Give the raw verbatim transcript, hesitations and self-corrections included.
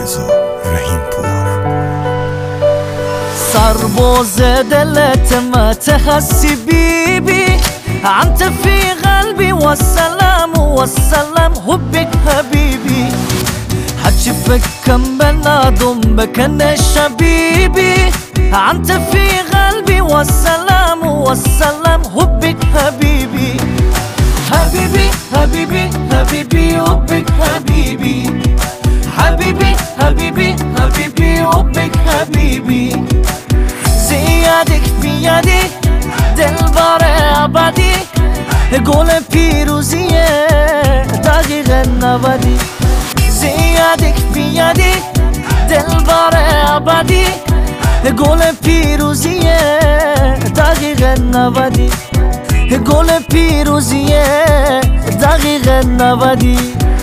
رضا رحیم پور. سرباز دلت متى حسي بيبي أنت في قلبي والسلام والسلام حبك حبيبي حتشوفك كم بنادم بكن شبيبي أنت في قلبي والسلام والسلام حبك حبيبي حبيبي حبيبي حبيبي حبك حبيبي حبيبي حبيبي حبيبي حبك حبيبي زيادك بيدي دلبر ابدی گل پیروزیه دقیق نودی زیادک بیادی دلبر ابدی گل پیروزیه دقیق نودی گل پیروزیه دقیق نودی